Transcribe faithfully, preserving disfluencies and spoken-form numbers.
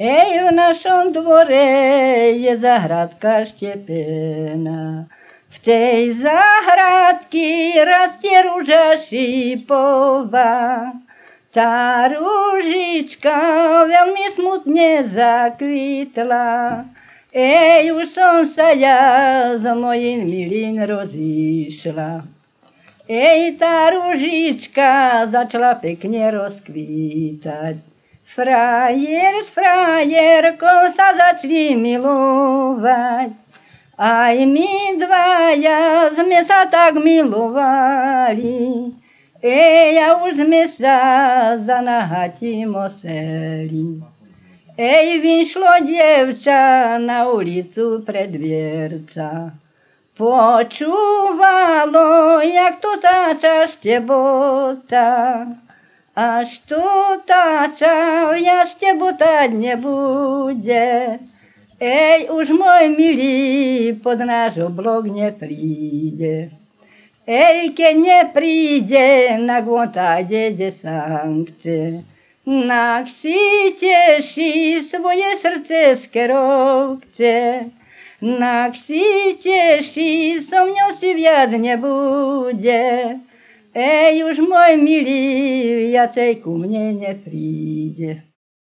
Ej, v našom dvore je zahradka štepená. V tej záhradky rastie rúža šipová. Tá rúžička veľmi smutne zakvitla. Ej, už som sa ja s mojím milým rozišla. Ej, tá rúžička začala pekne rozkvítať. Frajer s frajerkou sa začali milovať. Aj my dvaja sme sa tak milovali. Ej, a už sme sa za nahatím oseli. Ej, vyšlo dievča na ulicu pred dvierca. Počúvalo, jak to táča štebota. Až tu táča, ja štebotať nebude. Ej, už môj milý pod náš oblok nepríde. Ej, keď nepríde, nak on tak ide sankce. Nak si teší svoje srdce z kerovce. Nak si teší, so mňou si viac nebude. Ej, už môj milý, viacej ku mne nepríde.